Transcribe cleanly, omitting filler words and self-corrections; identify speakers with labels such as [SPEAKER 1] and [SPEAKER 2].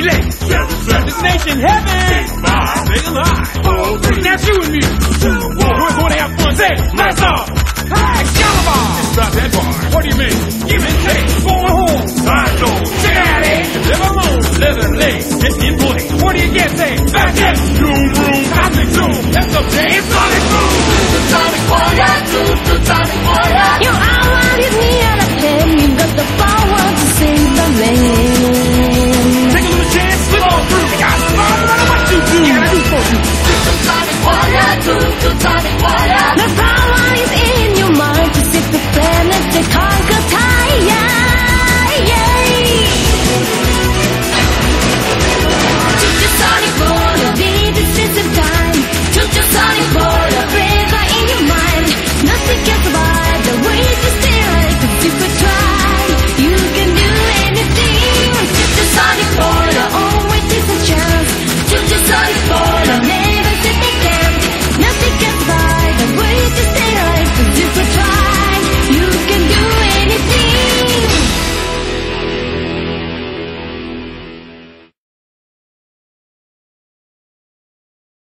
[SPEAKER 1] late. Destination heaven. Sail high. That's you and me. We're going to have fun. Say, lights off. Hey, Excalibur. Just drop that bar. What do you mean? Give me cake. Going home. Side door. Daddy. Live alone. Leather legs.